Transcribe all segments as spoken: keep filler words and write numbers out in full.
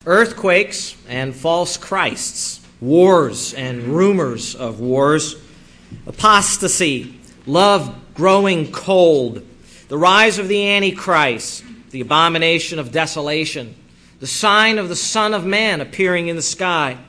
Earthquakes and false Christs, wars and rumors of wars, apostasy, love growing cold, the rise of the Antichrist, the abomination of desolation, the sign of the Son of Man appearing in the sky.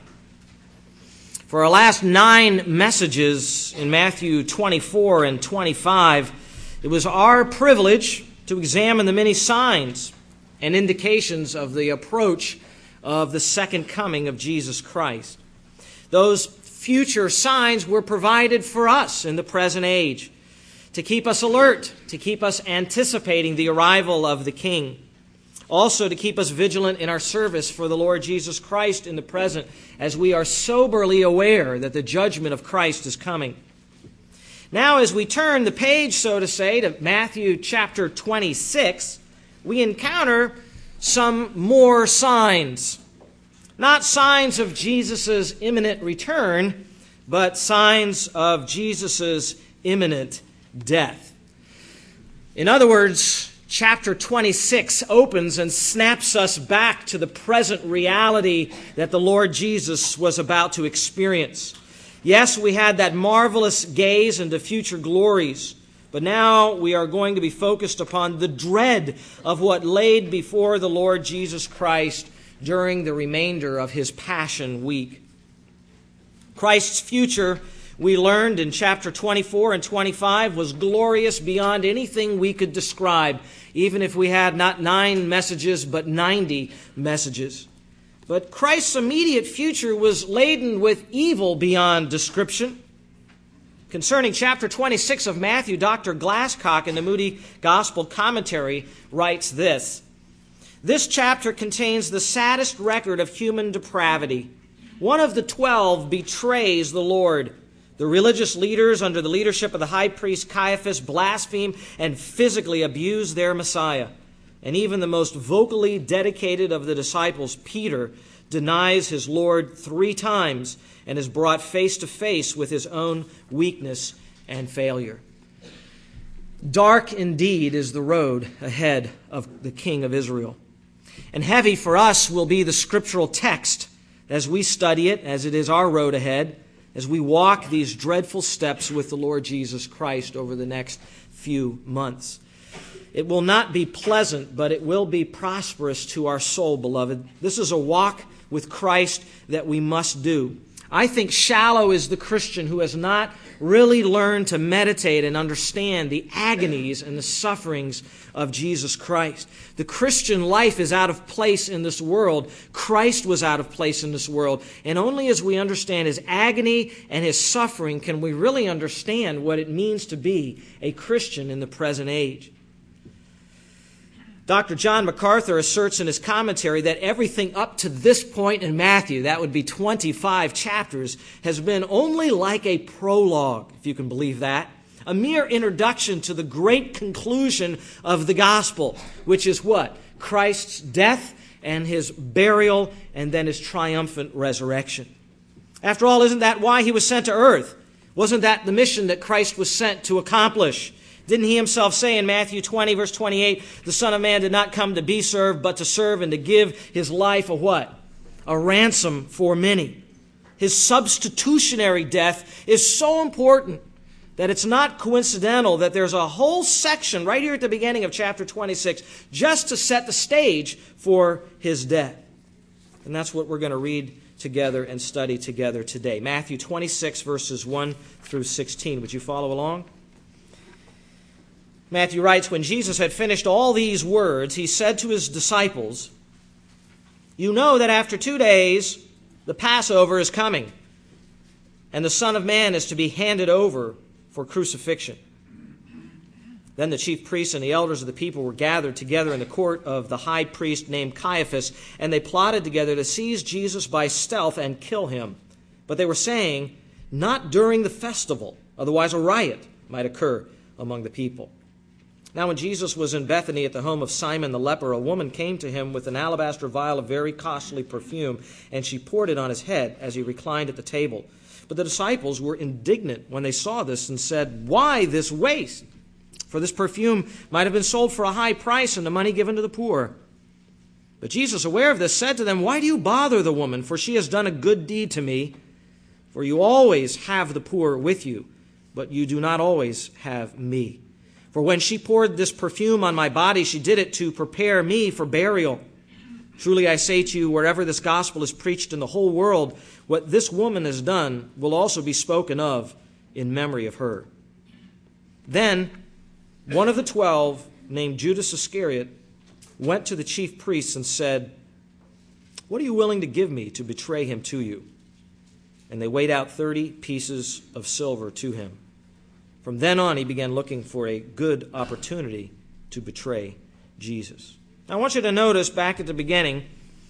For our last nine messages in Matthew twenty-four and twenty-five, it was our privilege to examine the many signs and indications of the approach of the second coming of Jesus Christ. Those future signs were provided for us in the present age to keep us alert, to keep us anticipating the arrival of the King. Also to keep us vigilant in our service for the Lord Jesus Christ in the present, as we are soberly aware that the judgment of Christ is coming. Now, as we turn the page, so to say, to Matthew chapter twenty-six, we encounter some more signs. Not signs of Jesus' imminent return, but signs of Jesus' imminent death. In other words, chapter twenty-six opens and snaps us back to the present reality that the Lord Jesus was about to experience. Yes, we had that marvelous gaze into future glories, but now we are going to be focused upon the dread of what laid before the Lord Jesus Christ during the remainder of his Passion Week. Christ's future, we learned in chapter twenty-four and twenty-five, was glorious beyond anything we could describe, even if we had not nine messages but ninety messages. But Christ's immediate future was laden with evil beyond description. Concerning chapter twenty-six of Matthew, Doctor Glasscock in the Moody Gospel Commentary writes this: "This chapter contains the saddest record of human depravity. One of the twelve betrays the Lord. The religious leaders under the leadership of the high priest Caiaphas blaspheme and physically abuse their Messiah. And even the most vocally dedicated of the disciples, Peter, denies his Lord three times and is brought face to face with his own weakness and failure." Dark indeed is the road ahead of the King of Israel. And heavy for us will be the scriptural text as we study it, as it is our road ahead, as we walk these dreadful steps with the Lord Jesus Christ over the next few months. It will not be pleasant, but it will be prosperous to our soul, beloved. This is a walk with Christ that we must do. I think shallow is the Christian who has not really learned to meditate and understand the agonies and the sufferings of Jesus Christ. The Christian life is out of place in this world. Christ was out of place in this world. And only as we understand his agony and his suffering can we really understand what it means to be a Christian in the present age. Doctor John MacArthur asserts in his commentary that everything up to this point in Matthew, that would be twenty-five chapters, has been only like a prologue, if you can believe that, a mere introduction to the great conclusion of the gospel, which is what? Christ's death and his burial and then his triumphant resurrection. After all, isn't that why he was sent to earth? Wasn't that the mission that Christ was sent to accomplish? Didn't he himself say in Matthew twenty, verse twenty-eight, the Son of Man did not come to be served, but to serve and to give his life a what? A ransom for many. His substitutionary death is so important that it's not coincidental that there's a whole section right here at the beginning of chapter twenty-six just to set the stage for his death. And that's what we're going to read together and study together today. Matthew twenty-six, verses one through sixteen. Would you follow along? Matthew writes, "When Jesus had finished all these words, he said to his disciples, 'You know that after two days the Passover is coming, and the Son of Man is to be handed over for crucifixion.' Then the chief priests and the elders of the people were gathered together in the court of the high priest named Caiaphas, and they plotted together to seize Jesus by stealth and kill him. But they were saying, 'Not during the festival, otherwise a riot might occur among the people.' Now when Jesus was in Bethany at the home of Simon the leper, a woman came to him with an alabaster vial of very costly perfume, and she poured it on his head as he reclined at the table. But the disciples were indignant when they saw this and said, 'Why this waste? For this perfume might have been sold for a high price and the money given to the poor.' But Jesus, aware of this, said to them, "Why do you bother the woman? For she has done a good deed to me. For you always have the poor with you, but you do not always have me. For when she poured this perfume on my body, she did it to prepare me for burial. Truly I say to you, wherever this gospel is preached in the whole world, what this woman has done will also be spoken of in memory of her." Then one of the twelve, named Judas Iscariot, went to the chief priests and said, "What are you willing to give me to betray him to you?" And they weighed out thirty pieces of silver to him. From then on, he began looking for a good opportunity to betray Jesus. Now, I want you to notice back at the beginning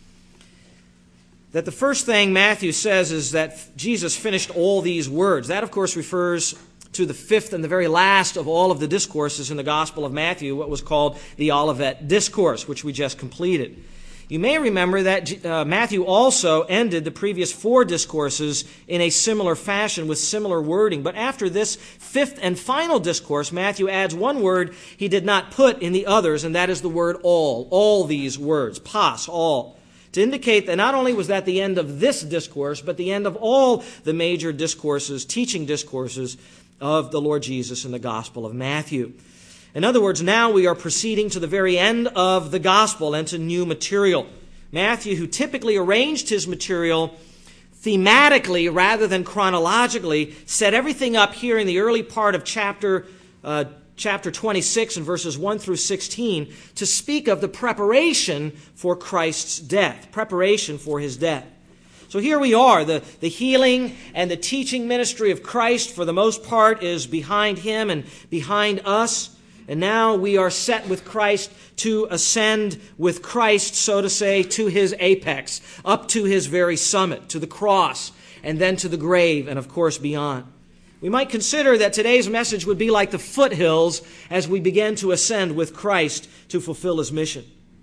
that the first thing Matthew says is that Jesus finished all these words. That, of course, refers to the fifth and the very last of all of the discourses in the Gospel of Matthew, what was called the Olivet Discourse, which we just completed. You may remember that uh, Matthew also ended the previous four discourses in a similar fashion with similar wording. But after this fifth and final discourse, Matthew adds one word he did not put in the others, and that is the word all. All these words, pas, all, to indicate that not only was that the end of this discourse, but the end of all the major discourses, teaching discourses of the Lord Jesus in the Gospel of Matthew. In other words, now we are proceeding to the very end of the gospel and to new material. Matthew, who typically arranged his material thematically rather than chronologically, set everything up here in the early part of chapter uh, chapter twenty-six and verses one through sixteen to speak of the preparation for Christ's death, preparation for his death. So here we are. The, the healing and the teaching ministry of Christ, for the most part, is behind him and behind us. And now we are set with Christ to ascend with Christ, so to say, to his apex, up to his very summit, to the cross, and then to the grave, and of course beyond. We might consider that today's message would be like the foothills as we begin to ascend with Christ to fulfill his mission.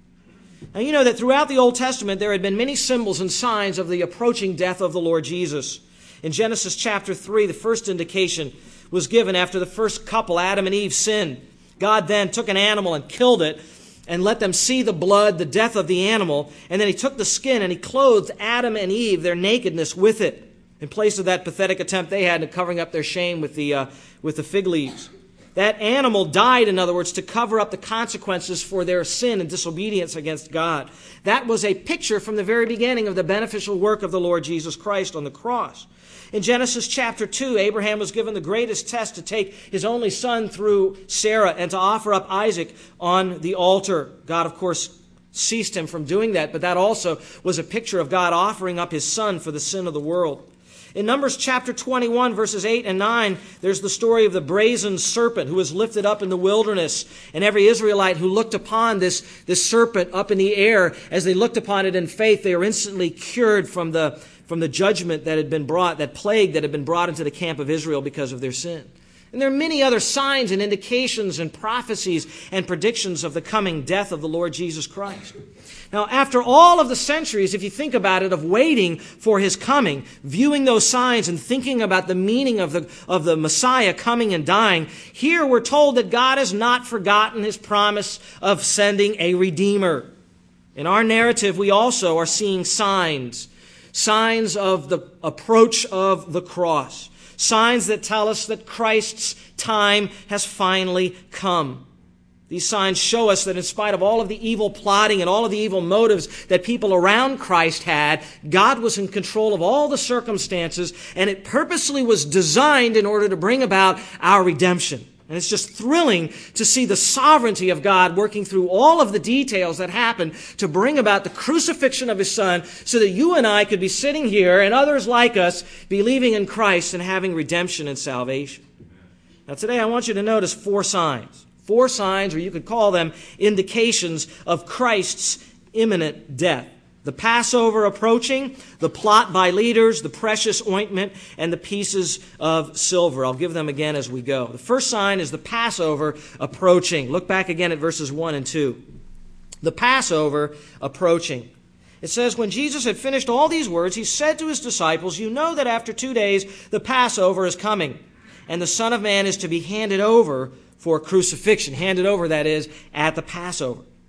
Now, you know that throughout the Old Testament there had been many symbols and signs of the approaching death of the Lord Jesus. In Genesis chapter three, the first indication was given after the first couple, Adam and Eve, sinned. God then took an animal and killed it and let them see the blood, the death of the animal, and then he took the skin and he clothed Adam and Eve, their nakedness, with it, in place of that pathetic attempt they had in covering up their shame with the, uh, with the fig leaves. That animal died, in other words, to cover up the consequences for their sin and disobedience against God. That was a picture from the very beginning of the beneficial work of the Lord Jesus Christ on the cross. In Genesis chapter two, Abraham was given the greatest test to take his only son through Sarah and to offer up Isaac on the altar. God, of course, ceased him from doing that, but that also was a picture of God offering up his son for the sin of the world. In Numbers chapter twenty-one, verses eight and nine, there's the story of the brazen serpent who was lifted up in the wilderness. And every Israelite who looked upon this, this serpent up in the air, as they looked upon it in faith, they were instantly cured from the, from the judgment that had been brought, that plague that had been brought into the camp of Israel because of their sin. And there are many other signs and indications and prophecies and predictions of the coming death of the Lord Jesus Christ. Now, after all of the centuries, if you think about it, of waiting for his coming, viewing those signs and thinking about the meaning of the, of the Messiah coming and dying, here we're told that God has not forgotten his promise of sending a Redeemer. In our narrative, we also are seeing signs, signs of the approach of the cross. Signs that tell us that Christ's time has finally come. These signs show us that in spite of all of the evil plotting and all of the evil motives that people around Christ had, God was in control of all the circumstances, and it purposely was designed in order to bring about our redemption. And it's just thrilling to see the sovereignty of God working through all of the details that happen to bring about the crucifixion of his Son so that you and I could be sitting here and others like us believing in Christ and having redemption and salvation. Now today I want you to notice four signs. Four signs, or you could call them indications of Christ's imminent death. The Passover approaching, the plot by leaders, the precious ointment, and the pieces of silver. I'll give them again as we go. The first sign is the Passover approaching. Look back again at verses one and two. The Passover approaching. It says, when Jesus had finished all these words, he said to his disciples, "You know that after two days the Passover is coming, and the Son of Man is to be handed over for crucifixion." Handed over, that is, at the Passover.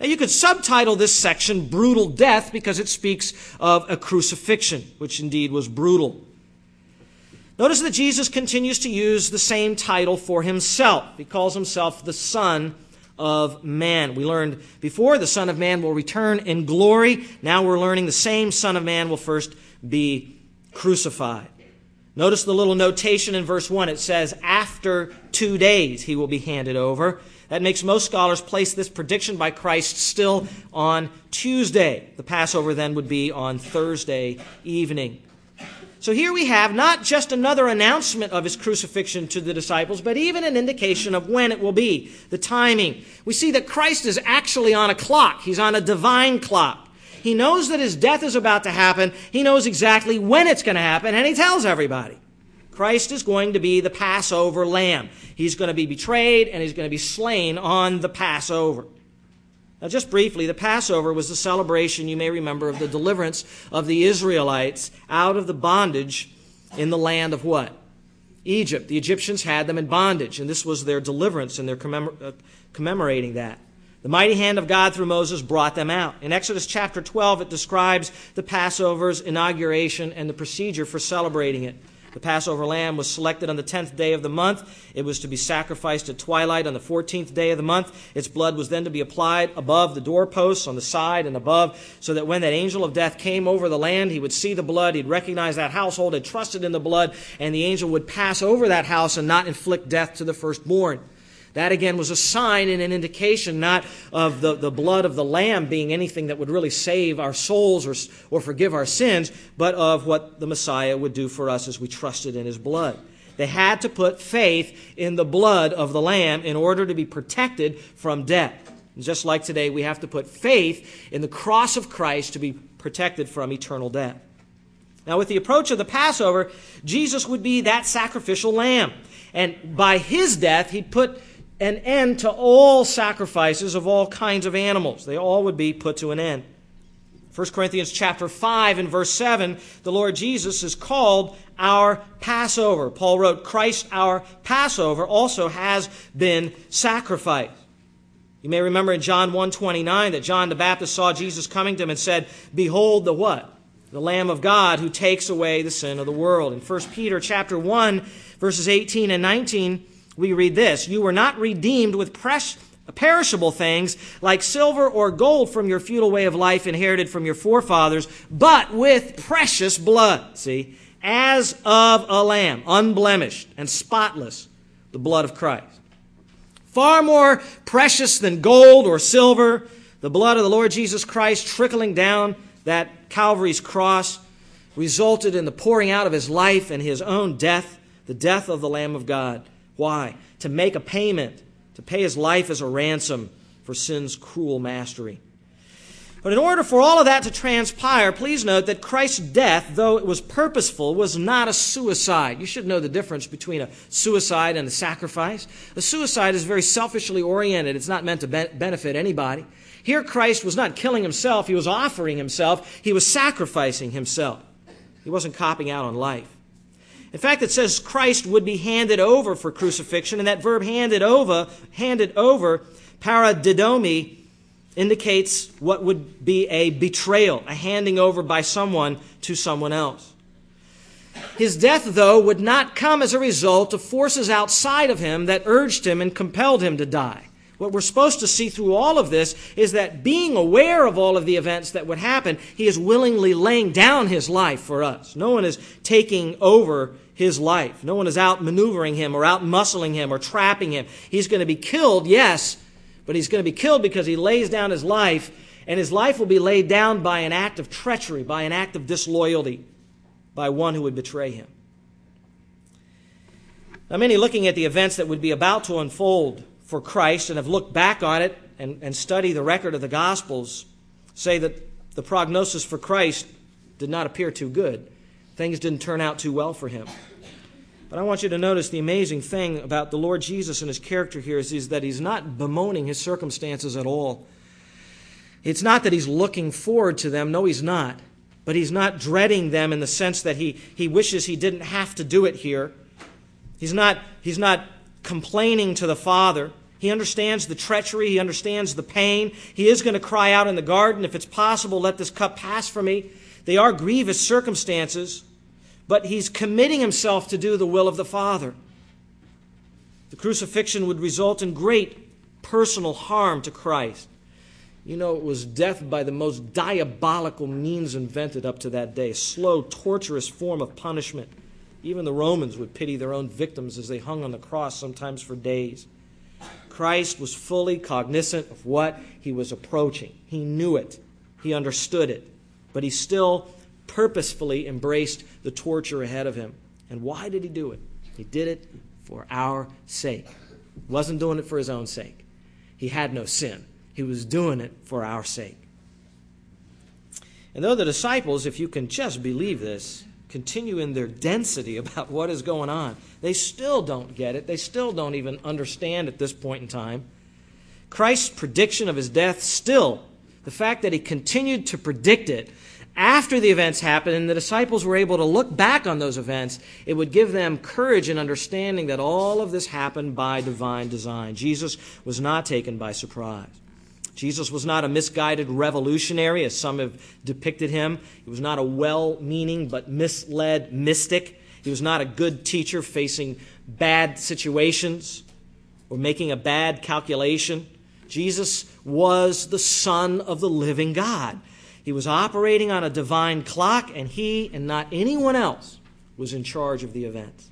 Now, you could subtitle this section Brutal Death because it speaks of a crucifixion, which indeed was brutal. Notice that Jesus continues to use the same title for himself. He calls himself the Son of Man. We learned before the Son of Man will return in glory. Now we're learning the same Son of Man will first be crucified. Notice the little notation in verse one. It says, after two days he will be handed over. That makes most scholars place this prediction by Christ still on Tuesday. The Passover then would be on Thursday evening. So here we have not just another announcement of his crucifixion to the disciples, but even an indication of when it will be, the timing. We see that Christ is actually on a clock. He's on a divine clock. He knows that his death is about to happen. He knows exactly when it's going to happen, and he tells everybody. Christ is going to be the Passover lamb. He's going to be betrayed, and he's going to be slain on the Passover. Now, just briefly, the Passover was the celebration, you may remember, of the deliverance of the Israelites out of the bondage in the land of what? Egypt. The Egyptians had them in bondage, and this was their deliverance, and they're commemor- uh, commemorating that. The mighty hand of God through Moses brought them out. In Exodus chapter twelve, it describes the Passover's inauguration and the procedure for celebrating it. The Passover lamb was selected on the tenth day of the month. It was to be sacrificed at twilight on the fourteenth day of the month. Its blood was then to be applied above the doorposts, on the side and above, so that when that angel of death came over the land, he would see the blood, he'd recognize that household had trusted in the blood, and the angel would pass over that house and not inflict death to the firstborn. That, again, was a sign and an indication not of the, the blood of the lamb being anything that would really save our souls or, or forgive our sins, but of what the Messiah would do for us as we trusted in his blood. They had to put faith in the blood of the lamb in order to be protected from death. And just like today, we have to put faith in the cross of Christ to be protected from eternal death. Now, with the approach of the Passover, Jesus would be that sacrificial lamb. And by his death, he'd put an end to all sacrifices of all kinds of animals. They all would be put to an end. First Corinthians chapter five and verse seven, the Lord Jesus is called our Passover. Paul wrote, Christ our Passover also has been sacrificed. You may remember in John one twenty-nine that John the Baptist saw Jesus coming to him and said, behold the what? The Lamb of God who takes away the sin of the world. In First Peter chapter one, verses eighteen and nineteen, we read this, you were not redeemed with pres- perishable things like silver or gold from your futile way of life inherited from your forefathers, but with precious blood, see, as of a lamb, unblemished and spotless, the blood of Christ. Far more precious than gold or silver, the blood of the Lord Jesus Christ trickling down that Calvary's cross resulted in the pouring out of his life and his own death, the death of the Lamb of God. Why? To make a payment, to pay his life as a ransom for sin's cruel mastery. But in order for all of that to transpire, please note that Christ's death, though it was purposeful, was not a suicide. You should know the difference between a suicide and a sacrifice. A suicide is very selfishly oriented. It's not meant to be- benefit anybody. Here Christ was not killing himself. He was offering himself. He was sacrificing himself. He wasn't copping out on life. In fact, it says Christ would be handed over for crucifixion, and that verb handed over, handed over, paradidomi, indicates what would be a betrayal, a handing over by someone to someone else. His death, though, would not come as a result of forces outside of him that urged him and compelled him to die. What we're supposed to see through all of this is that being aware of all of the events that would happen, he is willingly laying down his life for us. No one is taking over his life. No one is out maneuvering him or out muscling him or trapping him. He's going to be killed, yes, but he's going to be killed because he lays down his life, and his life will be laid down by an act of treachery, by an act of disloyalty, by one who would betray him. Now, many looking at the events that would be about to unfold for Christ and have looked back on it and, and study the record of the Gospels say that the prognosis for Christ did not appear too good. Things didn't turn out too well for him. But I want you to notice the amazing thing about the Lord Jesus and his character here is, is that he's not bemoaning his circumstances at all. It's not that he's looking forward to them. No, he's not. But he's not dreading them in the sense that he, he wishes he didn't have to do it here. He's not, he's not complaining to the Father. He understands the treachery. He understands the pain. He is going to cry out in the garden, if it's possible, let this cup pass from me. They are grievous circumstances, but he's committing himself to do the will of the Father. The crucifixion would result in great personal harm to Christ. You know, it was death by the most diabolical means invented up to that day, a slow, torturous form of punishment. Even the Romans would pity their own victims as they hung on the cross, sometimes for days. Christ was fully cognizant of what he was approaching. He knew it. He understood it. But he still purposefully embraced the torture ahead of him. And why did he do it? He did it for our sake. He wasn't doing it for his own sake. He had no sin. He was doing it for our sake. And though the disciples, if you can just believe this, continue in their density about what is going on, they still don't get it. They still don't even understand at this point in time. Christ's prediction of his death still, the fact that he continued to predict it after the events happened and the disciples were able to look back on those events, it would give them courage and understanding that all of this happened by divine design. Jesus was not taken by surprise. Jesus was not a misguided revolutionary, as some have depicted him. He was not a well-meaning but misled mystic. He was not a good teacher facing bad situations or making a bad calculation. Jesus was the Son of the living God. He was operating on a divine clock, and he and not anyone else was in charge of the event.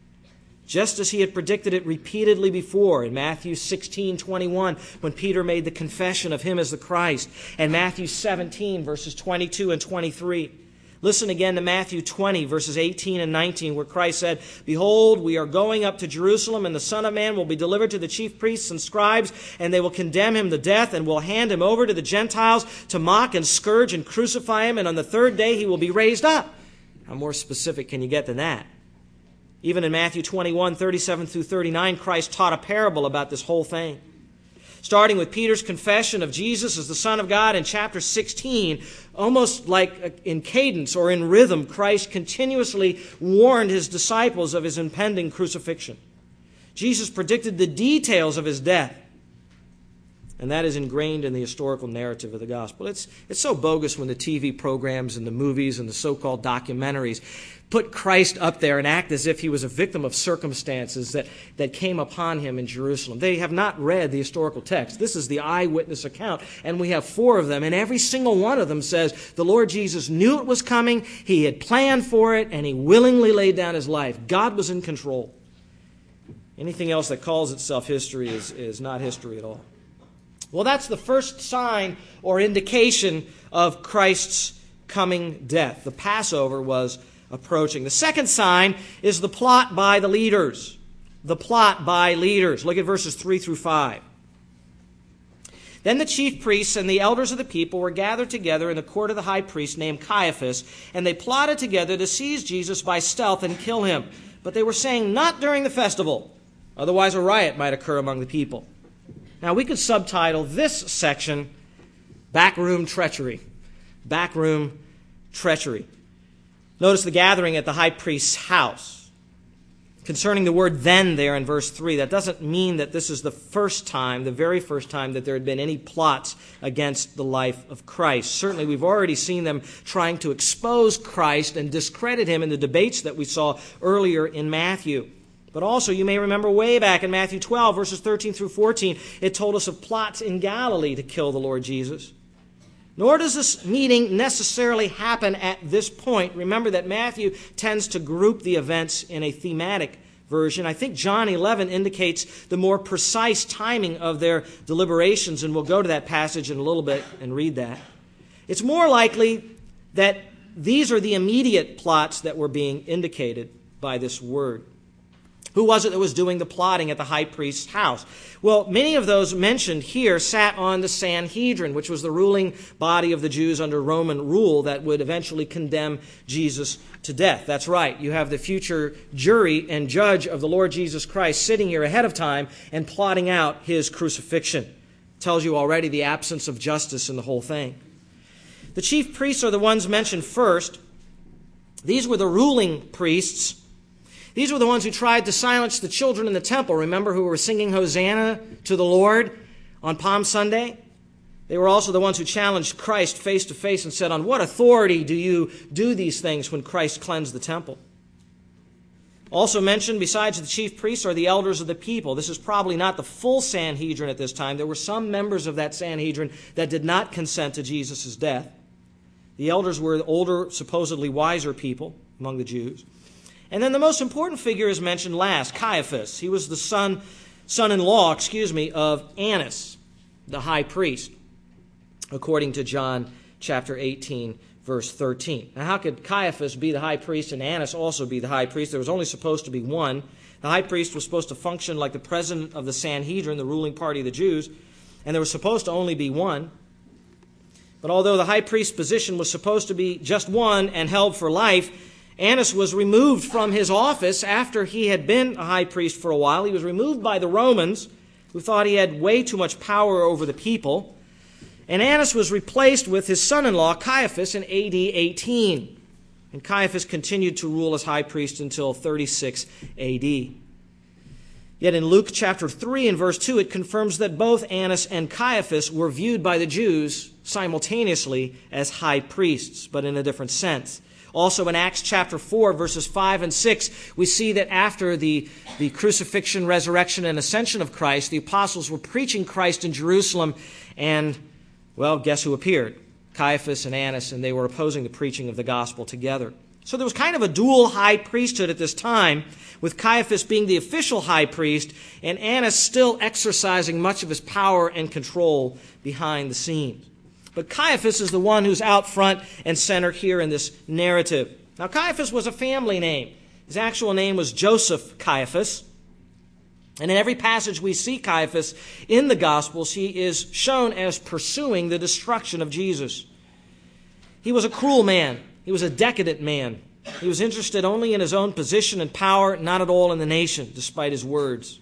Just as he had predicted it repeatedly before in Matthew sixteen twenty-one, when Peter made the confession of him as the Christ, and Matthew seventeen, verses twenty-two and twenty-three. Listen again to Matthew twenty, verses eighteen and nineteen, where Christ said, "Behold, we are going up to Jerusalem, and the Son of Man will be delivered to the chief priests and scribes, and they will condemn him to death, and will hand him over to the Gentiles to mock and scourge and crucify him, and on the third day he will be raised up." How more specific can you get than that? Even in Matthew twenty-one, thirty-seven through thirty-nine, Christ taught a parable about this whole thing. Starting with Peter's confession of Jesus as the Son of God in chapter sixteen, almost like in cadence or in rhythm, Christ continuously warned his disciples of his impending crucifixion. Jesus predicted the details of his death, and that is ingrained in the historical narrative of the gospel. It's, it's so bogus when the T V programs and the movies and the so-called documentaries put Christ up there and act as if he was a victim of circumstances that, that came upon him in Jerusalem. They have not read the historical text. This is the eyewitness account, and we have four of them, and every single one of them says the Lord Jesus knew it was coming, he had planned for it, and he willingly laid down his life. God was in control. Anything else that calls itself history is, is not history at all. Well, that's the first sign or indication of Christ's coming death. The Passover was approaching. The second sign is the plot by the leaders. The plot by leaders. Look at verses three through five. Then the chief priests and the elders of the people were gathered together in the court of the high priest named Caiaphas, and they plotted together to seize Jesus by stealth and kill him. But they were saying, "Not during the festival, otherwise a riot might occur among the people." Now, we could subtitle this section, Backroom Treachery. Backroom Treachery. Notice the gathering at the high priest's house. Concerning the word "then" there in verse three, that doesn't mean that this is the first time, the very first time that there had been any plots against the life of Christ. Certainly, we've already seen them trying to expose Christ and discredit him in the debates that we saw earlier in Matthew. But also, you may remember way back in Matthew twelve, verses thirteen through fourteen, it told us of plots in Galilee to kill the Lord Jesus. Nor does this meeting necessarily happen at this point. Remember that Matthew tends to group the events in a thematic version. I think John eleven indicates the more precise timing of their deliberations, and we'll go to that passage in a little bit and read that. It's more likely that these are the immediate plots that were being indicated by this word. Who was it that was doing the plotting at the high priest's house? Well, many of those mentioned here sat on the Sanhedrin, which was the ruling body of the Jews under Roman rule that would eventually condemn Jesus to death. That's right. You have the future jury and judge of the Lord Jesus Christ sitting here ahead of time and plotting out his crucifixion. Tells you already the absence of justice in the whole thing. The chief priests are the ones mentioned first. These were the ruling priests. These were the ones who tried to silence the children in the temple, remember, who were singing Hosanna to the Lord on Palm Sunday? They were also the ones who challenged Christ face to face and said, on what authority do you do these things when Christ cleansed the temple? Also mentioned, besides the chief priests, are the elders of the people. This is probably not the full Sanhedrin at this time. There were some members of that Sanhedrin that did not consent to Jesus' death. The elders were the older, supposedly wiser people among the Jews. And then the most important figure is mentioned last, Caiaphas. He was the son, son-in-law, excuse me, of Annas, the high priest, according to John chapter eighteen, verse thirteen. Now, how could Caiaphas be the high priest and Annas also be the high priest? There was only supposed to be one. The high priest was supposed to function like the president of the Sanhedrin, the ruling party of the Jews, and there was supposed to only be one. But although the high priest position was supposed to be just one and held for life, Annas was removed from his office after he had been a high priest for a while. He was removed by the Romans, who thought he had way too much power over the people. And Annas was replaced with his son-in-law, Caiaphas, in A D eighteen. And Caiaphas continued to rule as high priest until thirty-six A D. Yet in Luke chapter three and verse two, it confirms that both Annas and Caiaphas were viewed by the Jews simultaneously as high priests, but in a different sense. Also in Acts chapter four, verses five and six, we see that after the, the crucifixion, resurrection, and ascension of Christ, the apostles were preaching Christ in Jerusalem, and, well, guess who appeared? Caiaphas and Annas, and they were opposing the preaching of the gospel together. So there was kind of a dual high priesthood at this time, with Caiaphas being the official high priest and Annas still exercising much of his power and control behind the scenes. But Caiaphas is the one who's out front and center here in this narrative. Now, Caiaphas was a family name. His actual name was Joseph Caiaphas. And in every passage we see Caiaphas in the Gospels, he is shown as pursuing the destruction of Jesus. He was a cruel man. He was a decadent man. He was interested only in his own position and power, not at all in the nation, despite his words.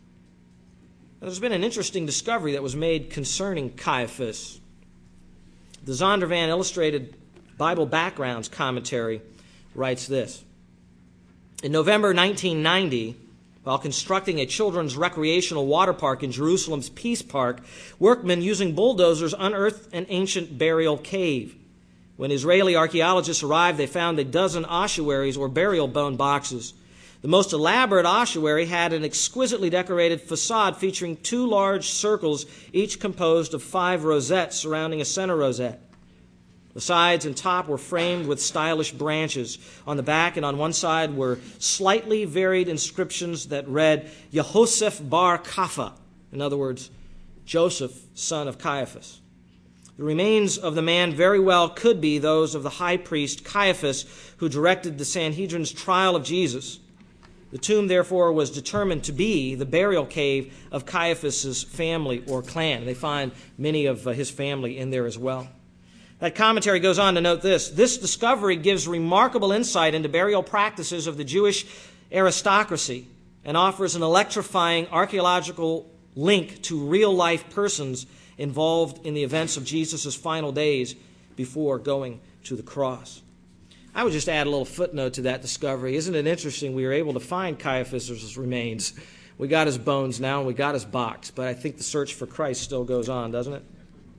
Now, there's been an interesting discovery that was made concerning Caiaphas. The Zondervan Illustrated Bible Backgrounds commentary writes this. In November nineteen ninety, while constructing a children's recreational water park in Jerusalem's Peace Park, workmen using bulldozers unearthed an ancient burial cave. When Israeli archaeologists arrived, they found a dozen ossuaries or burial bone boxes. The most elaborate ossuary had an exquisitely decorated facade featuring two large circles, each composed of five rosettes surrounding a center rosette. The sides and top were framed with stylish branches. On the back and on one side were slightly varied inscriptions that read, Yehoseph bar Kapha, in other words, Joseph, son of Caiaphas. The remains of the man very well could be those of the high priest Caiaphas, who directed the Sanhedrin's trial of Jesus. The tomb, therefore, was determined to be the burial cave of Caiaphas's family or clan. They find many of his family in there as well. That commentary goes on to note this. This discovery gives remarkable insight into burial practices of the Jewish aristocracy and offers an electrifying archaeological link to real-life persons involved in the events of Jesus' final days before going to the cross. I would just add a little footnote to that discovery. Isn't it interesting we were able to find Caiaphas' remains? We got his bones now and we got his box, but I think the search for Christ still goes on, doesn't it?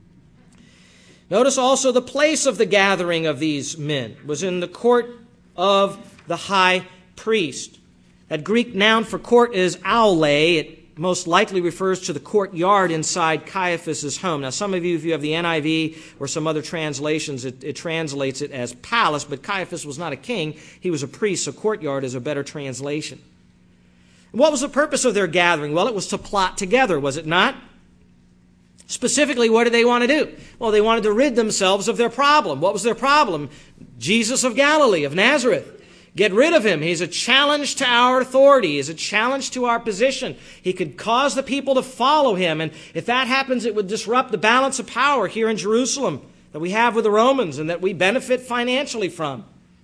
Notice also the place of the gathering of these men was in the court of the high priest. That Greek noun for court is aule. It most likely refers to the courtyard inside Caiaphas' home. Now, some of you, if you have the N I V or some other translations, it, it translates it as palace, but Caiaphas was not a king. He was a priest, so courtyard is a better translation. And what was the purpose of their gathering? Well, it was to plot together, was it not? Specifically, what did they want to do? Well, they wanted to rid themselves of their problem. What was their problem? Jesus of Galilee, of Nazareth. Get rid of him. He's a challenge to our authority. He's a challenge to our position. He could cause the people to follow him. And if that happens, it would disrupt the balance of power here in Jerusalem that we have with the Romans and that we benefit financially from.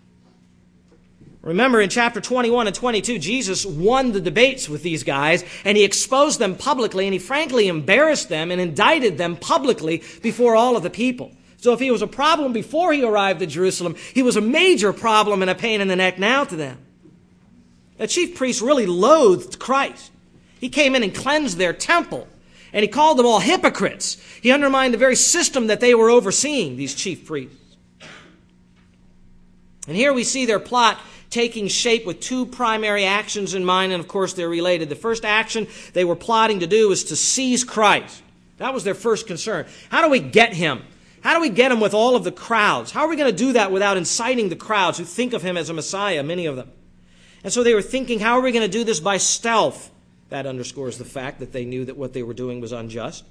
Remember, in chapter twenty-one and twenty-two, Jesus won the debates with these guys, and he exposed them publicly, and he frankly embarrassed them and indicted them publicly before all of the people. So if he was a problem before he arrived at Jerusalem, he was a major problem and a pain in the neck now to them. The chief priests really loathed Christ. He came in and cleansed their temple, and he called them all hypocrites. He undermined the very system that they were overseeing, these chief priests. And here we see their plot taking shape with two primary actions in mind, and of course they're related. The first action they were plotting to do was to seize Christ. That was their first concern. How do we get him? How do we get him with all of the crowds? How are we going to do that without inciting the crowds who think of him as a Messiah, many of them? And so they were thinking, how are we going to do this by stealth? That underscores the fact that they knew that what they were doing was unjust.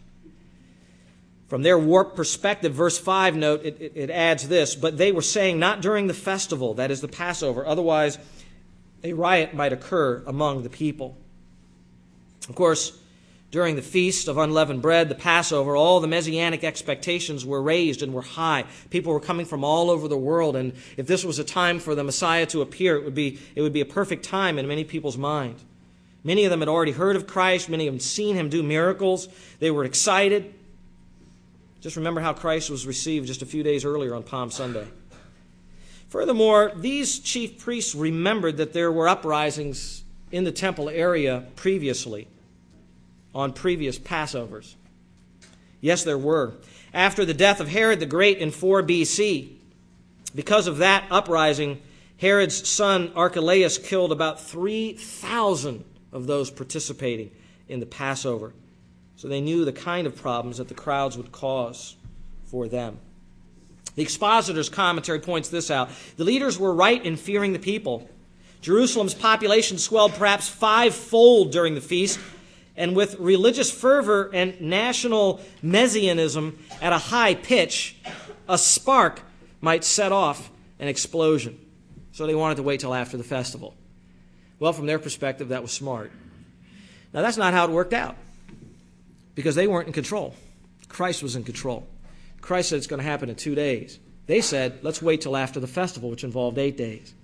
From their warped perspective, verse five note, it, it, it adds this, but they were saying not during the festival, that is the Passover, otherwise a riot might occur among the people. Of course, during the Feast of Unleavened Bread, the Passover, all the messianic expectations were raised and were high. People were coming from all over the world, and if this was a time for the Messiah to appear, it would be, it would be a perfect time in many people's minds. Many of them had already heard of Christ. Many of them had seen him do miracles. They were excited. Just remember how Christ was received just a few days earlier on Palm Sunday. Furthermore, these chief priests remembered that there were uprisings in the temple area previously, on previous Passovers. Yes, there were. After the death of Herod the Great in four B C, because of that uprising, Herod's son Archelaus killed about three thousand of those participating in the Passover. So they knew the kind of problems that the crowds would cause for them. The expositor's commentary points this out. The leaders were right in fearing the people. Jerusalem's population swelled perhaps fivefold during the feast, and with religious fervor and national messianism at a high pitch, a spark might set off an explosion. So they wanted to wait till after the festival. Well, from their perspective, that was smart. Now, that's not how it worked out, because they weren't in control. Christ was in control. Christ said it's going to happen in two days. They said, let's wait till after the festival, which involved eight days.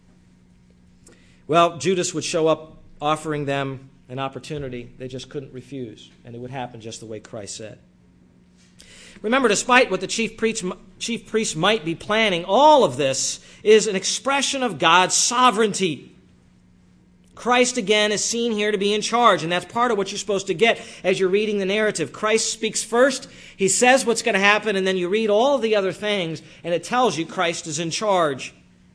Well, Judas would show up offering them an opportunity they just couldn't refuse, and it would happen just the way Christ said. Remember, despite what the chief priests, chief priests might be planning, all of this is an expression of God's sovereignty. Christ, again, is seen here to be in charge, and that's part of what you're supposed to get as you're reading the narrative. Christ speaks first, he says what's going to happen, and then you read all of the other things, and it tells you Christ is in charge.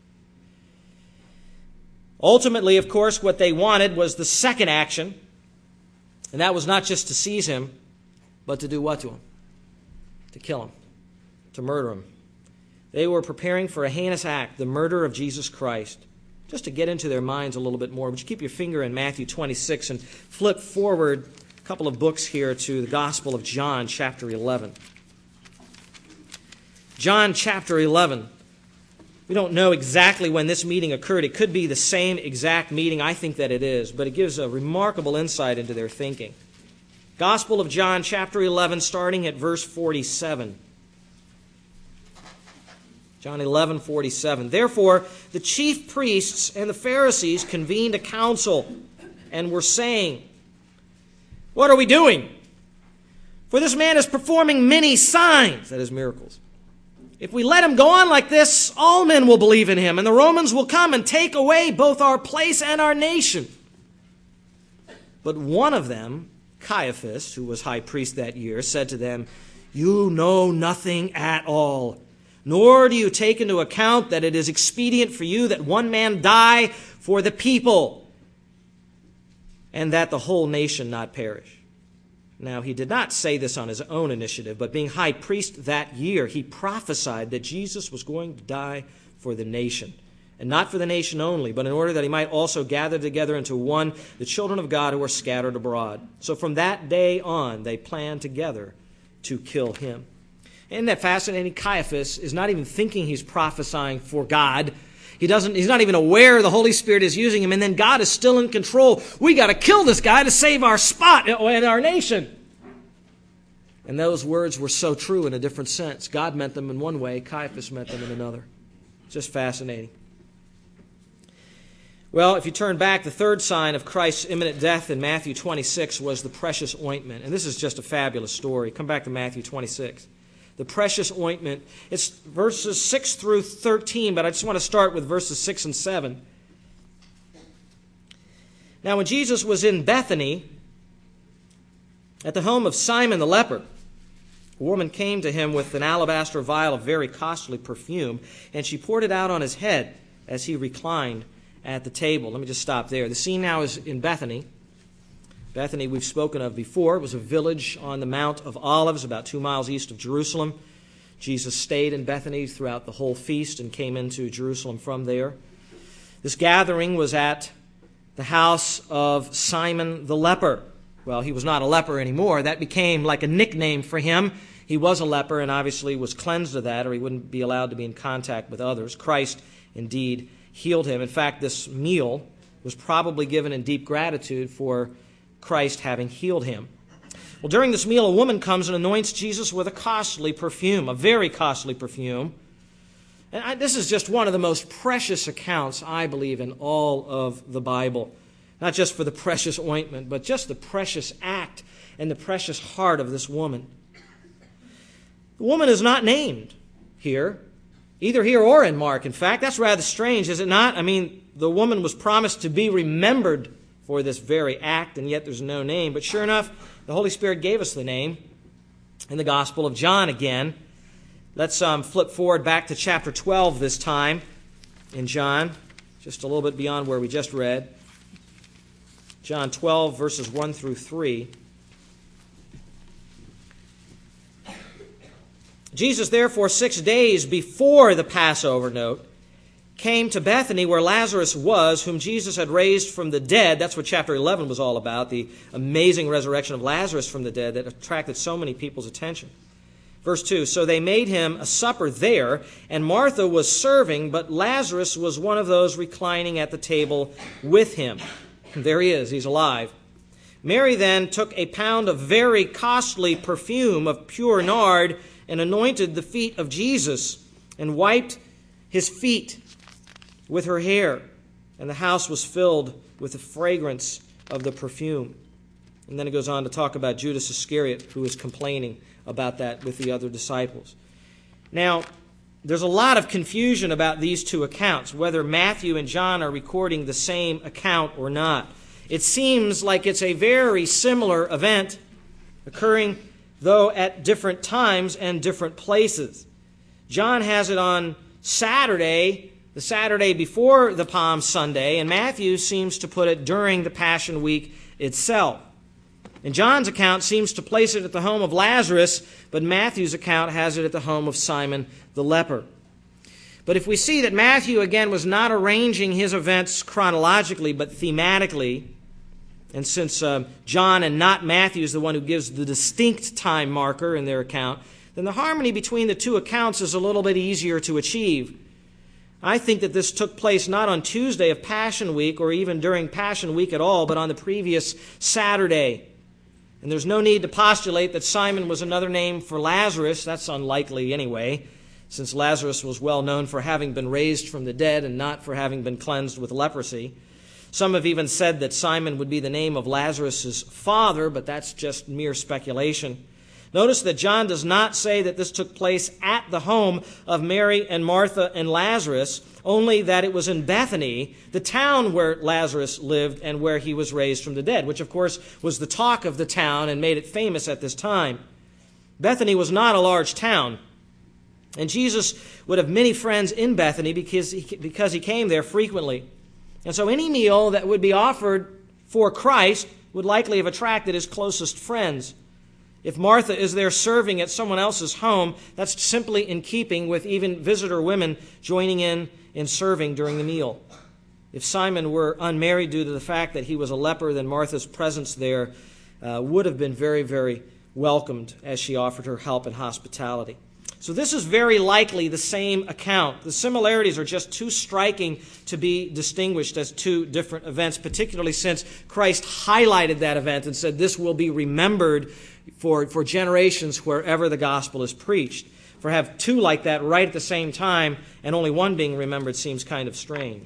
Ultimately, of course, what they wanted was the second action, and that was not just to seize him, but to do what to him? To kill him, to murder him. They were preparing for a heinous act, the murder of Jesus Christ. Just to get into their minds a little bit more, would you keep your finger in Matthew twenty-six and flip forward a couple of books here to the Gospel of John, chapter eleven. John, chapter eleven. We don't know exactly when this meeting occurred. It could be the same exact meeting. I think that it is, but it gives a remarkable insight into their thinking. Gospel of John, chapter eleven, starting at verse forty-seven. John eleven, forty-seven. Therefore, the chief priests and the Pharisees convened a council and were saying, what are we doing? For this man is performing many signs, that is, miracles. If we let him go on like this, all men will believe in him, and the Romans will come and take away both our place and our nation. But one of them, Caiaphas, who was high priest that year, said to them, you know nothing at all, nor do you take into account that it is expedient for you that one man die for the people, and that the whole nation not perish. Now, he did not say this on his own initiative, but being high priest that year, he prophesied that Jesus was going to die for the nation. And not for the nation only, but in order that he might also gather together into one the children of God who are scattered abroad. So from that day on, they planned together to kill him. Isn't that fascinating? Caiaphas is not even thinking he's prophesying for God. He doesn't, he's not even aware the Holy Spirit is using him, and then God is still in control. We got to kill this guy to save our spot in our nation. And those words were so true in a different sense. God meant them in one way, Caiaphas meant them in another. Just fascinating. Well, if you turn back, the third sign of Christ's imminent death in Matthew twenty-six was the precious ointment. And this is just a fabulous story. Come back to Matthew twenty-six. The precious ointment. It's verses six through thirteen, but I just want to start with verses six and seven. Now, when Jesus was in Bethany, at the home of Simon the leper, a woman came to him with an alabaster vial of very costly perfume, and she poured it out on his head as he reclined at the table. Let me just stop there. The scene now is in Bethany. Bethany we've spoken of before. It was a village on the Mount of Olives, about two miles east of Jerusalem. Jesus stayed in Bethany throughout the whole feast and came into Jerusalem from there. This gathering was at the house of Simon the leper. Well, he was not a leper anymore. That became like a nickname for him. He was a leper and obviously was cleansed of that, or he wouldn't be allowed to be in contact with others. Christ indeed healed him. In fact, this meal was probably given in deep gratitude for Christ having healed him. Well, during this meal, a woman comes and anoints Jesus with a costly perfume, a very costly perfume. And I, this is just one of the most precious accounts, I believe, in all of the Bible. Not just for the precious ointment, but just the precious act and the precious heart of this woman. The woman is not named here, either here or in Mark. In fact, that's rather strange, is it not? I mean, the woman was promised to be remembered for this very act, and yet there's no name. But sure enough, the Holy Spirit gave us the name in the Gospel of John again. Let's um, flip forward back to chapter twelve this time in John, just a little bit beyond where we just read. John twelve, verses one through three. Jesus, therefore, six days before the Passover, note, came to Bethany where Lazarus was, whom Jesus had raised from the dead. That's what chapter eleven was all about, the amazing resurrection of Lazarus from the dead that attracted so many people's attention. Verse two, so they made him a supper there, and Martha was serving, but Lazarus was one of those reclining at the table with him. There he is, he's alive. Mary then took a pound of very costly perfume of pure nard and anointed the feet of Jesus and wiped his feet with her hair, and the house was filled with the fragrance of the perfume. And then it goes on to talk about Judas Iscariot, who is complaining about that with the other disciples. Now, there's a lot of confusion about these two accounts, whether Matthew and John are recording the same account or not. It seems like it's a very similar event occurring, though at different times and different places. John has it on Saturday, the Saturday before the Palm Sunday, and Matthew seems to put it during the Passion Week itself. And John's account seems to place it at the home of Lazarus, but Matthew's account has it at the home of Simon the leper. But if we see that Matthew, again, was not arranging his events chronologically, but thematically, and since uh, John and not Matthew is the one who gives the distinct time marker in their account, then the harmony between the two accounts is a little bit easier to achieve. I think that this took place not on Tuesday of Passion Week or even during Passion Week at all, but on the previous Saturday. And there's no need to postulate that Simon was another name for Lazarus. That's unlikely anyway, since Lazarus was well known for having been raised from the dead and not for having been cleansed with leprosy. Some have even said that Simon would be the name of Lazarus' father, but that's just mere speculation. Notice that John does not say that this took place at the home of Mary and Martha and Lazarus, only that it was in Bethany, the town where Lazarus lived and where he was raised from the dead, which of course was the talk of the town and made it famous at this time. Bethany was not a large town, and Jesus would have many friends in Bethany because he, because he came there frequently. And so any meal that would be offered for Christ would likely have attracted his closest friends. If Martha is there serving at someone else's home, that's simply in keeping with even visitor women joining in in serving during the meal. If Simon were unmarried due to the fact that he was a leper, then Martha's presence there uh, would have been very, very welcomed as she offered her help and hospitality. So this is very likely the same account. The similarities are just too striking to be distinguished as two different events, particularly since Christ highlighted that event and said this will be remembered for, for generations wherever the gospel is preached. For have two like that right at the same time and only one being remembered seems kind of strange.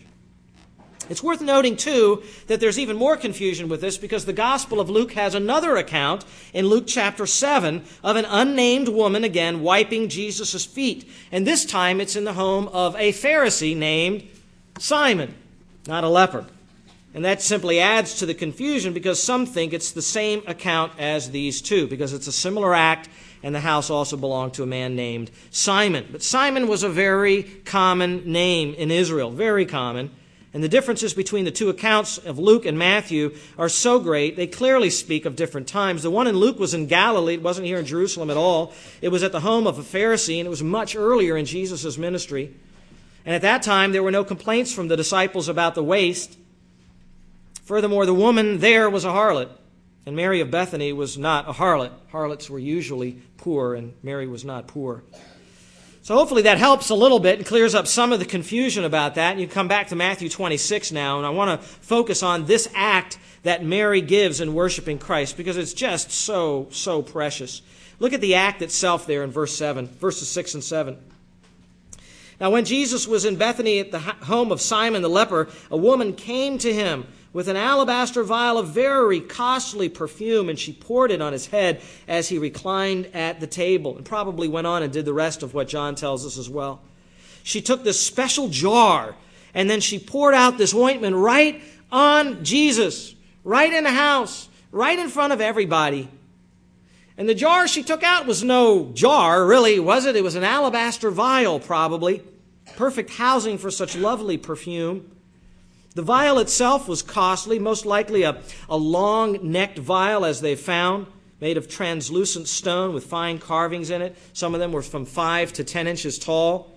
It's worth noting, too, that there's even more confusion with this because the Gospel of Luke has another account in Luke chapter seven of an unnamed woman, again, wiping Jesus' feet. And this time it's in the home of a Pharisee named Simon, not a leper. And that simply adds to the confusion because some think it's the same account as these two, because it's a similar act, and the house also belonged to a man named Simon. But Simon was a very common name in Israel, very common. And the differences between the two accounts of Luke and Matthew are so great, they clearly speak of different times. The one in Luke was in Galilee. It wasn't here in Jerusalem at all. It was at the home of a Pharisee, and it was much earlier in Jesus' ministry. And at that time, there were no complaints from the disciples about the waste. Furthermore, the woman there was a harlot, and Mary of Bethany was not a harlot. Harlots were usually poor, and Mary was not poor. So hopefully that helps a little bit and clears up some of the confusion about that. And you come back to Matthew twenty-six now, and I want to focus on this act that Mary gives in worshiping Christ, because it's just so, so precious. Look at the act itself there in verse seven, verses six and seven. Now when Jesus was in Bethany at the home of Simon the leper, a woman came to him with an alabaster vial of very costly perfume, and she poured it on his head as he reclined at the table, and probably went on and did the rest of what John tells us as well. She took this special jar, and then she poured out this ointment right on Jesus, right in the house, right in front of everybody. And the jar she took out was no jar, really, was it? It was an alabaster vial, probably. Perfect housing for such lovely perfume. The vial itself was costly, most likely a, a long-necked vial, as they found, made of translucent stone with fine carvings in it. Some of them were from five to ten inches tall.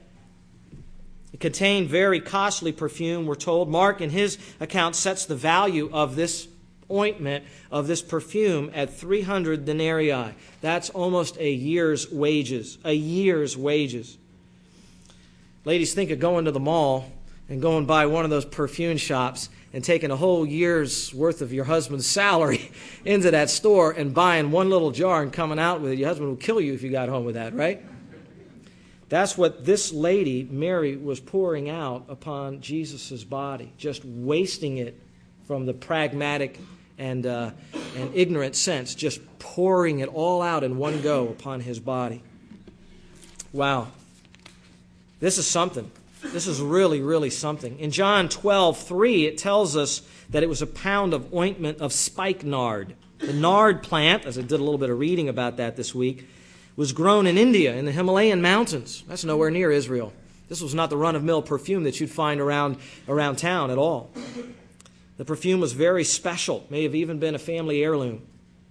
It contained very costly perfume, we're told. Mark, in his account, sets the value of this ointment, of this perfume, at three hundred denarii. That's almost a year's wages. A year's wages. Ladies, think of going to the mall and going by one of those perfume shops and taking a whole year's worth of your husband's salary into that store and buying one little jar and coming out with it. Your husband would kill you if you got home with that, right? That's what this lady, Mary, was pouring out upon Jesus' body, just wasting it from the pragmatic and, uh, and ignorant sense, just pouring it all out in one go upon his body. Wow. This is something. This is really, really something. In John twelve three, it tells us that it was a pound of ointment of spikenard. The nard plant, as I did a little bit of reading about that this week, was grown in India, in the Himalayan mountains. That's nowhere near Israel. This was not the run-of-mill perfume that you'd find around, around town at all. The perfume was very special, may have even been a family heirloom.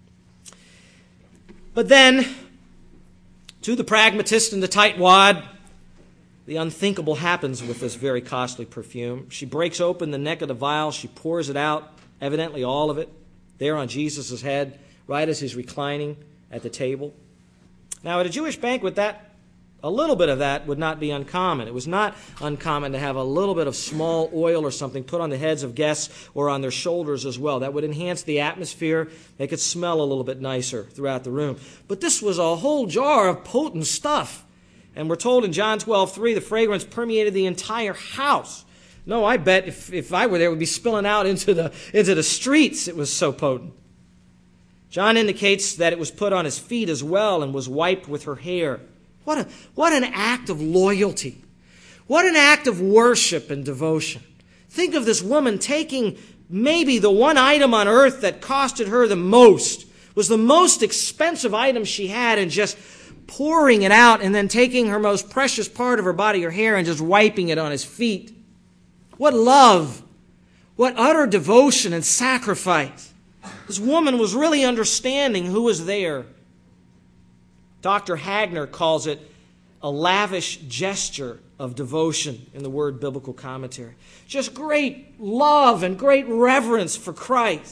But then, to the pragmatist and the tightwad, the unthinkable happens with this very costly perfume. She breaks open the neck of the vial. She pours it out, evidently all of it, there on Jesus' head, right as he's reclining at the table. Now, at a Jewish banquet, that a little bit of that would not be uncommon. It was not uncommon to have a little bit of small oil or something put on the heads of guests or on their shoulders as well. That would enhance the atmosphere, make it smell a little bit nicer throughout the room. But this was a whole jar of potent stuff. And we're told in John twelve three, the fragrance permeated the entire house. No, I bet if, if I were there, it would be spilling out into the, into the streets. It was so potent. John indicates that it was put on his feet as well and was wiped with her hair. What a, what an act of loyalty. What an act of worship and devotion. Think of this woman taking maybe the one item on earth that costed her the most, was the most expensive item she had, and just pouring it out, and then taking her most precious part of her body, her hair, and just wiping it on his feet. What love, what utter devotion and sacrifice. This woman was really understanding who was there. Doctor Hagner calls it a lavish gesture of devotion in the Word Biblical Commentary. Just great love and great reverence for Christ.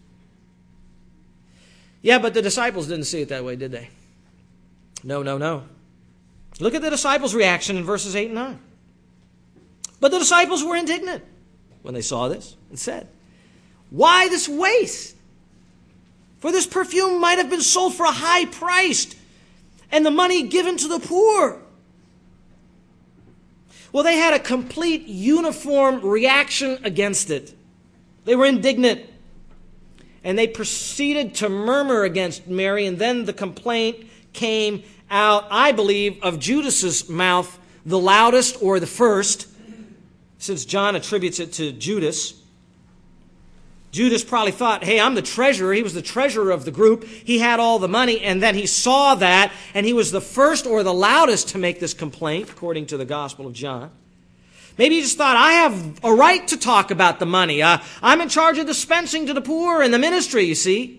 Yeah, but the disciples didn't see it that way, did they? No, no, no. Look at the disciples' reaction in verses eight and nine. But the disciples were indignant when they saw this and said, "Why this waste? For this perfume might have been sold for a high price and the money given to the poor." Well, they had a complete uniform reaction against it. They were indignant. And they proceeded to murmur against Mary, and then the complaint came out, I believe, of Judas's mouth the loudest, or the first, since John attributes it to Judas. Judas probably thought, hey, I'm the treasurer. He was the treasurer of the group. He had all the money, and then he saw that, and he was the first or the loudest to make this complaint, according to the Gospel of John. Maybe he just thought, I have a right to talk about the money. Uh, I'm in charge of dispensing to the poor in the ministry, you see.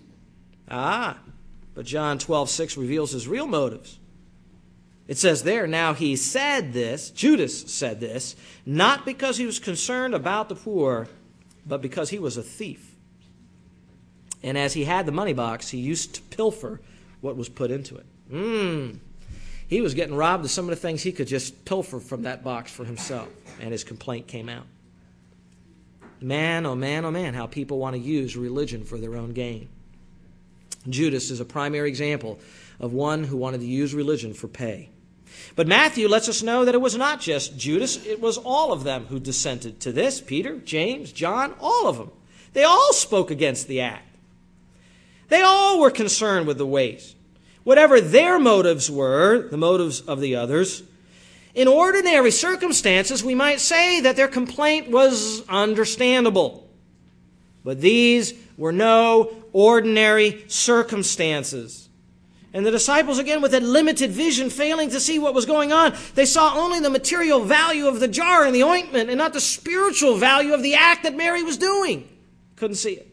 Ah, but John twelve six reveals his real motives. It says there, now he said this, Judas said this, not because he was concerned about the poor, but because he was a thief. And as he had the money box, he used to pilfer what was put into it. Mmm. He was getting robbed of some of the things he could just pilfer from that box for himself. And his complaint came out. Man, oh man, oh man, how people want to use religion for their own gain. Judas is a primary example of one who wanted to use religion for pay. But Matthew lets us know that it was not just Judas, it was all of them who dissented to this. Peter, James, John, all of them. They all spoke against the act. They all were concerned with the waste. Whatever their motives were, the motives of the others, in ordinary circumstances, we might say that their complaint was understandable. But these were no ordinary circumstances. And the disciples, again, with that limited vision, failing to see what was going on, they saw only the material value of the jar and the ointment and not the spiritual value of the act that Mary was doing. Couldn't see it.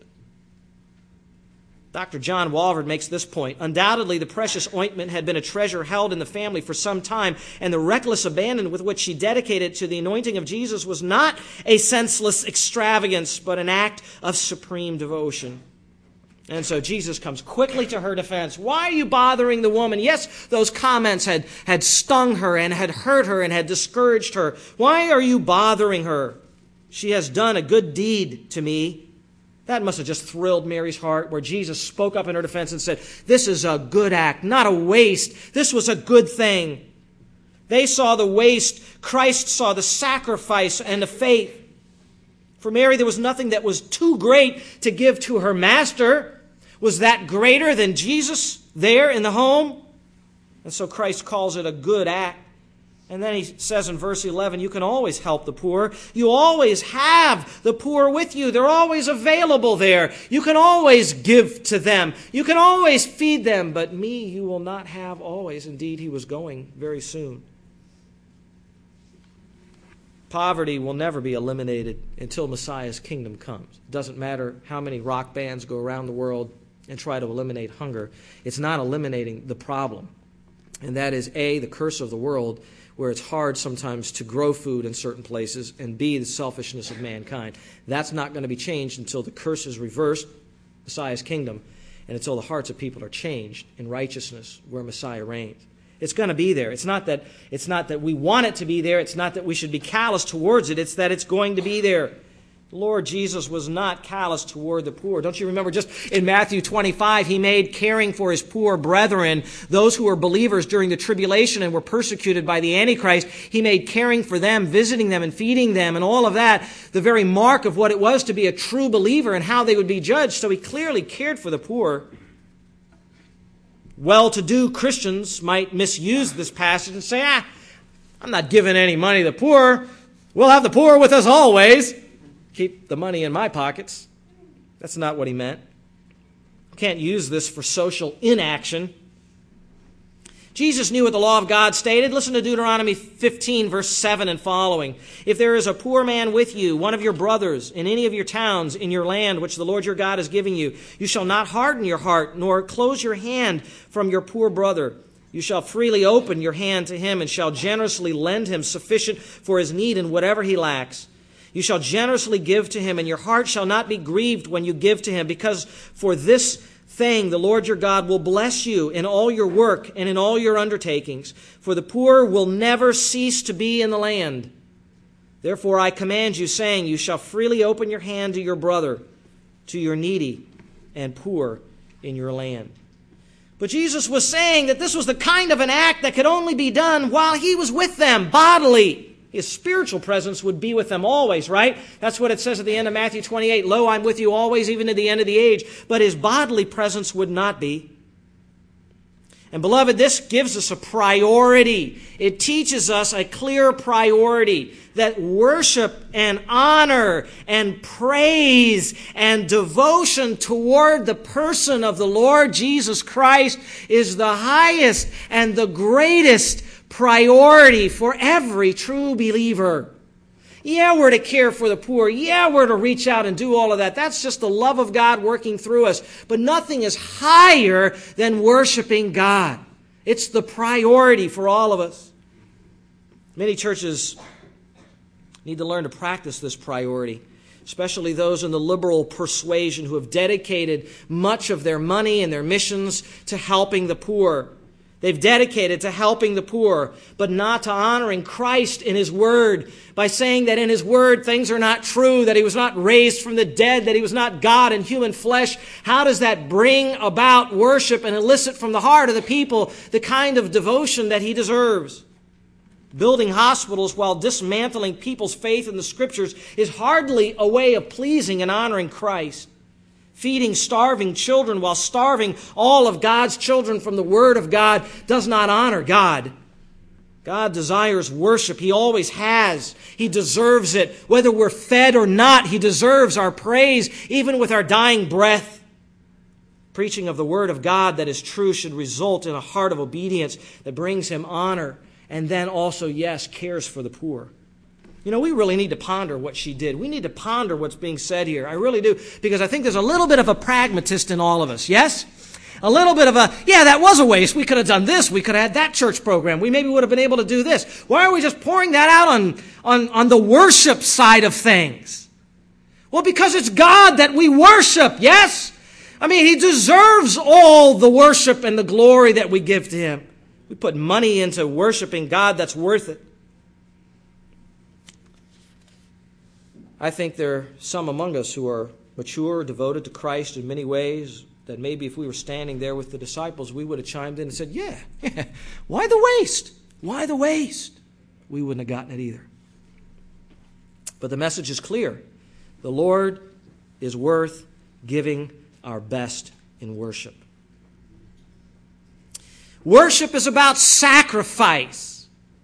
Doctor John Walvoord makes this point. Undoubtedly, the precious ointment had been a treasure held in the family for some time, and the reckless abandon with which she dedicated to the anointing of Jesus was not a senseless extravagance, but an act of supreme devotion. And so Jesus comes quickly to her defense. Why are you bothering the woman? Yes, those comments had, had stung her and had hurt her and had discouraged her. Why are you bothering her? She has done a good deed to me. That must have just thrilled Mary's heart, where Jesus spoke up in her defense and said, this is a good act, not a waste. This was a good thing. They saw the waste. Christ saw the sacrifice and the faith. For Mary, there was nothing that was too great to give to her master. Was that greater than Jesus there in the home? And so Christ calls it a good act. And then he says in verse eleven, you can always help the poor. You always have the poor with you. They're always available there. You can always give to them. You can always feed them. But me you will not have always. Indeed, he was going very soon. Poverty will never be eliminated until Messiah's kingdom comes. It doesn't matter how many rock bands go around the world and try to eliminate hunger. It's not eliminating the problem. And that is A, the curse of the world, where it's hard sometimes to grow food in certain places, and B, the selfishness of mankind. That's not going to be changed until the curse is reversed, Messiah's kingdom, and until the hearts of people are changed in righteousness where Messiah reigns. It's going to be there. It's not that, it's not that we want it to be there. It's not that we should be callous towards it. It's that it's going to be there. The Lord Jesus was not callous toward the poor. Don't you remember just in Matthew twenty-five, he made caring for his poor brethren, those who were believers during the tribulation and were persecuted by the Antichrist, he made caring for them, visiting them and feeding them and all of that, the very mark of what it was to be a true believer and how they would be judged. So he clearly cared for the poor. Well-to-do Christians might misuse this passage and say, ah, I'm not giving any money to the poor. We'll have the poor with us always. Keep the money in my pockets. That's not what he meant. Can't use this for social inaction. Jesus knew what the law of God stated. Listen to Deuteronomy fifteen, verse seven and following. If there is a poor man with you, one of your brothers, in any of your towns in your land, which the Lord your God is giving you, you shall not harden your heart, nor close your hand from your poor brother. You shall freely open your hand to him, and shall generously lend him sufficient for his need in whatever he lacks. You shall generously give to him, and your heart shall not be grieved when you give to him, because for this thing the Lord your God will bless you in all your work and in all your undertakings. For the poor will never cease to be in the land. Therefore I command you, saying, you shall freely open your hand to your brother, to your needy and poor in your land. But Jesus was saying that this was the kind of an act that could only be done while he was with them bodily. His spiritual presence would be with them always, right? That's what it says at the end of Matthew twenty-eight. Lo, I'm with you always, even to the end of the age. But his bodily presence would not be. And beloved, this gives us a priority. It teaches us a clear priority that worship and honor and praise and devotion toward the person of the Lord Jesus Christ is the highest and the greatest priority for every true believer. Yeah, we're to care for the poor. Yeah, we're to reach out and do all of that. That's just the love of God working through us. But nothing is higher than worshiping God. It's the priority for all of us. Many churches need to learn to practice this priority, especially those in the liberal persuasion who have dedicated much of their money and their missions to helping the poor. They've dedicated to helping the poor, but not to honoring Christ in His Word by saying that in His Word things are not true, that He was not raised from the dead, that He was not God in human flesh. How does that bring about worship and elicit from the heart of the people the kind of devotion that He deserves? Building hospitals while dismantling people's faith in the Scriptures is hardly a way of pleasing and honoring Christ. Feeding starving children while starving all of God's children from the Word of God does not honor God. God desires worship. He always has. He deserves it. Whether we're fed or not, He deserves our praise, even with our dying breath. Preaching of the Word of God that is true should result in a heart of obedience that brings Him honor, and then also, yes, cares for the poor. You know, we really need to ponder what she did. We need to ponder what's being said here. I really do, because I think there's a little bit of a pragmatist in all of us, yes? A little bit of a, yeah, that was a waste. We could have done this. We could have had that church program. We maybe would have been able to do this. Why are we just pouring that out on, on, on the worship side of things? Well, because it's God that we worship, yes? I mean, He deserves all the worship and the glory that we give to Him. We put money into worshiping God that's worth it. I think there are some among us who are mature, devoted to Christ in many ways, that maybe if we were standing there with the disciples, we would have chimed in and said, yeah, yeah, why the waste? Why the waste? We wouldn't have gotten it either. But the message is clear. The Lord is worth giving our best in worship. Worship is about sacrifice.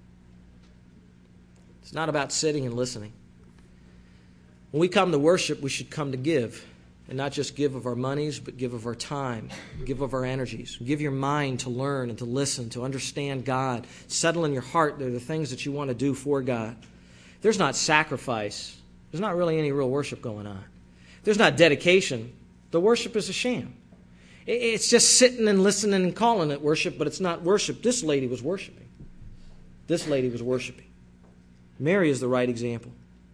It's not about sitting and listening. When we come to worship, we should come to give. And not just give of our monies, but give of our time, give of our energies. Give your mind to learn and to listen, to understand God. Settle in your heart there are the things that you want to do for God. There's not sacrifice. There's not really any real worship going on. There's not dedication. The worship is a sham. It's just sitting and listening and calling it worship, but it's not worship. This lady was worshiping. This lady was worshiping. Mary is the right example.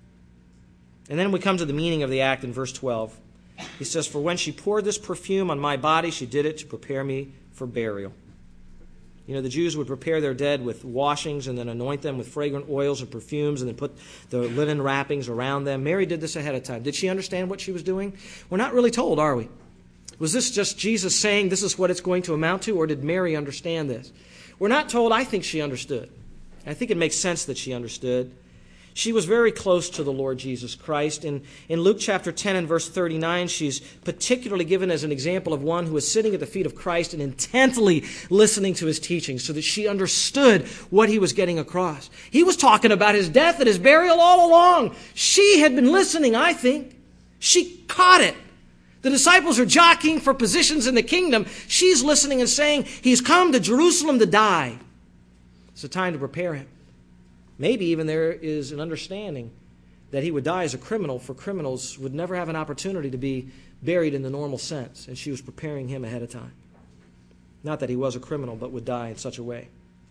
And then we come to the meaning of the act in verse twelve. He says, for when she poured this perfume on my body, she did it to prepare me for burial. You know, the Jews would prepare their dead with washings and then anoint them with fragrant oils and perfumes and then put the linen wrappings around them. Mary did this ahead of time. Did she understand what she was doing? We're not really told, are we? Was this just Jesus saying this is what it's going to amount to, or did Mary understand this? We're not told. I think she understood. I think it makes sense that she understood. She was very close to the Lord Jesus Christ. In, in Luke chapter ten and verse thirty-nine, she's particularly given as an example of one who was sitting at the feet of Christ and intently listening to His teaching so that she understood what He was getting across. He was talking about His death and His burial all along. She had been listening, I think. She caught it. The disciples are jockeying for positions in the kingdom. She's listening and saying, He's come to Jerusalem to die. It's a time to prepare Him. Maybe even there is an understanding that He would die as a criminal, for criminals would never have an opportunity to be buried in the normal sense, and she was preparing Him ahead of time. Not that He was a criminal, but would die in such a way.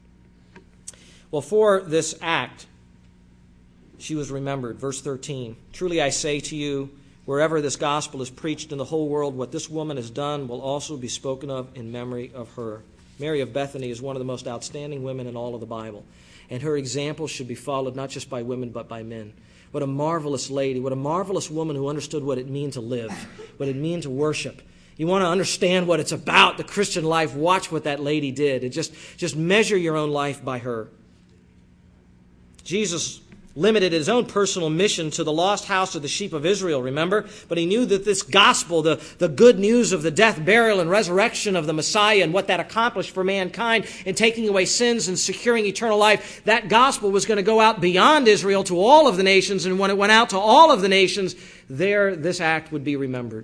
Well, for this act, she was remembered. Verse thirteen, truly I say to you, wherever this gospel is preached in the whole world, what this woman has done will also be spoken of in memory of her. Mary of Bethany is one of the most outstanding women in all of the Bible. And her example should be followed not just by women, but by men. What a marvelous lady. What a marvelous woman who understood what it meant to live, what it meant to worship. You want to understand what it's about, the Christian life, watch what that lady did. And just, just measure your own life by her. Jesus limited his own personal mission to the lost house of the sheep of Israel, remember? But he knew that this gospel, the, the good news of the death, burial, and resurrection of the Messiah and what that accomplished for mankind in taking away sins and securing eternal life, that gospel was going to go out beyond Israel to all of the nations, and when it went out to all of the nations, there this act would be remembered.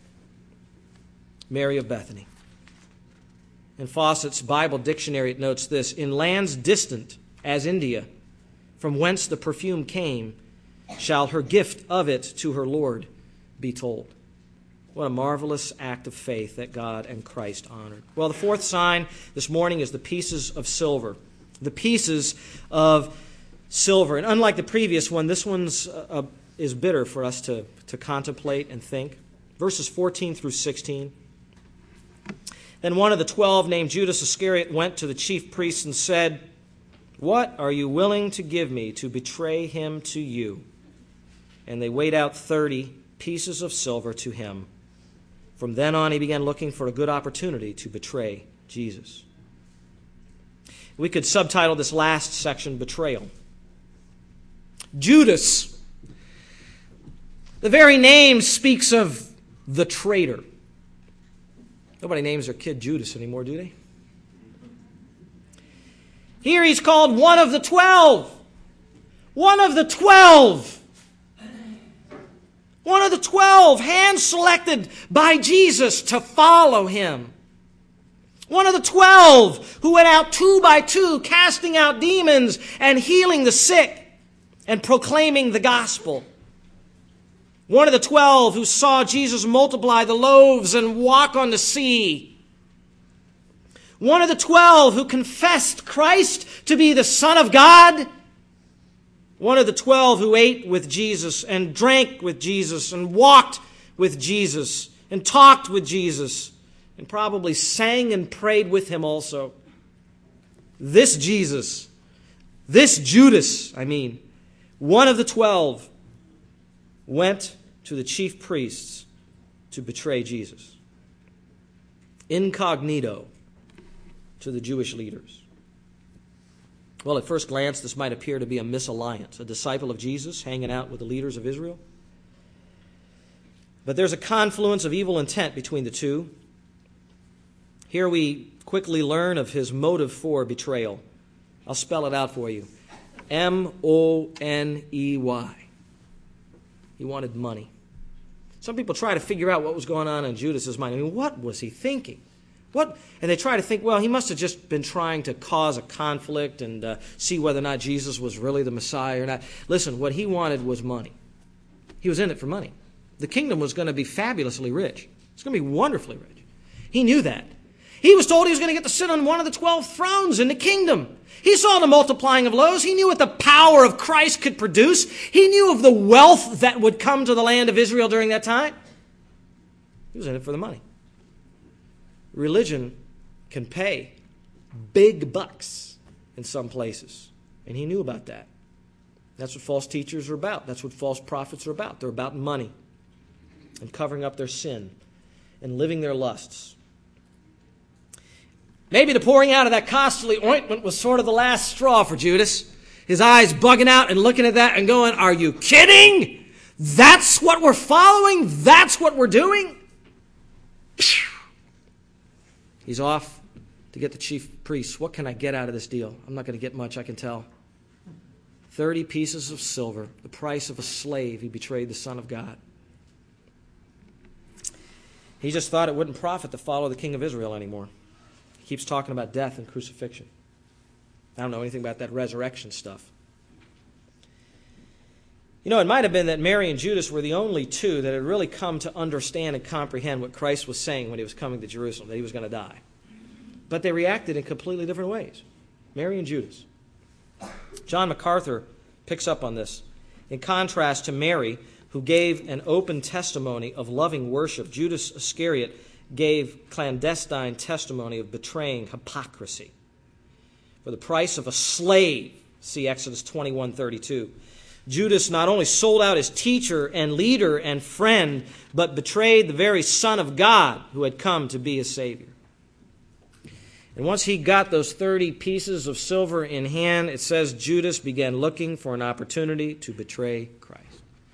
Mary of Bethany. In Fawcett's Bible Dictionary, it notes this: in lands distant as India, from whence the perfume came, shall her gift of it to her Lord be told. What a marvelous act of faith that God and Christ honored. Well, the fourth sign this morning is the pieces of silver. The pieces of silver. And unlike the previous one, this one's uh, is bitter for us to, to contemplate and think. Verses fourteen through sixteen. Then one of the twelve, named Judas Iscariot, went to the chief priests and said, "What are you willing to give me to betray him to you?" And they weighed out thirty pieces of silver to him. From then on, he began looking for a good opportunity to betray Jesus. We could subtitle this last section, Betrayal. Judas. The very name speaks of the traitor. Nobody names their kid Judas anymore, do they? Here he's called one of the twelve. One of the twelve. One of the twelve, hand-selected by Jesus to follow him. One of the twelve who went out two by two, casting out demons and healing the sick and proclaiming the gospel. One of the twelve who saw Jesus multiply the loaves and walk on the sea. One of the twelve who confessed Christ to be the Son of God. One of the twelve who ate with Jesus and drank with Jesus and walked with Jesus and talked with Jesus and probably sang and prayed with him also. This Jesus, this Judas, I mean, one of the twelve went to the chief priests to betray Jesus. Incognito to the Jewish leaders. Well, at first glance, this might appear to be a misalliance, a disciple of Jesus hanging out with the leaders of Israel. But there's a confluence of evil intent between the two. Here we quickly learn of his motive for betrayal. I'll spell it out for you. M O N E Y. He wanted money. Some people try to figure out what was going on in Judas's mind. I mean, what was he thinking? What? And they try to think, well, he must have just been trying to cause a conflict and uh, see whether or not Jesus was really the Messiah or not. Listen, what he wanted was money. He was in it for money. The kingdom was going to be fabulously rich. It's going to be wonderfully rich. He knew that. He was told he was going to get to sit on one of the twelve thrones in the kingdom. He saw the multiplying of loaves. He knew what the power of Christ could produce. He knew of the wealth that would come to the land of Israel during that time. He was in it for the money. Religion can pay big bucks in some places. And he knew about that. That's what false teachers are about. That's what false prophets are about. They're about money and covering up their sin and living their lusts. Maybe the pouring out of that costly ointment was sort of the last straw for Judas. His eyes bugging out and looking at that and going, "Are you kidding? That's what we're following? That's what we're doing?" He's off to get the chief priests. What can I get out of this deal? I'm not going to get much, I can tell. Thirty pieces of silver, the price of a slave. He betrayed the Son of God. He just thought it wouldn't profit to follow the King of Israel anymore. He keeps talking about death and crucifixion. I don't know anything about that resurrection stuff. You know, it might have been that Mary and Judas were the only two that had really come to understand and comprehend what Christ was saying when he was coming to Jerusalem, that he was going to die. But they reacted in completely different ways. Mary and Judas. John MacArthur picks up on this. In contrast to Mary, who gave an open testimony of loving worship, Judas Iscariot gave clandestine testimony of betraying hypocrisy. For the price of a slave, see Exodus twenty-one thirty-two. Judas not only sold out his teacher and leader and friend, but betrayed the very Son of God who had come to be his Savior. And once he got those thirty pieces of silver in hand, it says Judas began looking for an opportunity to betray Christ.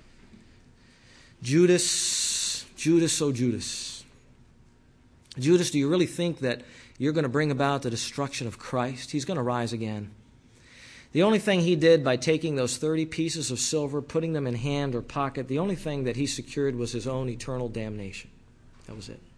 Judas, Judas, oh Judas. Judas, do you really think that you're going to bring about the destruction of Christ? He's going to rise again. The only thing he did by taking those thirty pieces of silver, putting them in hand or pocket, the only thing that he secured was his own eternal damnation. That was it.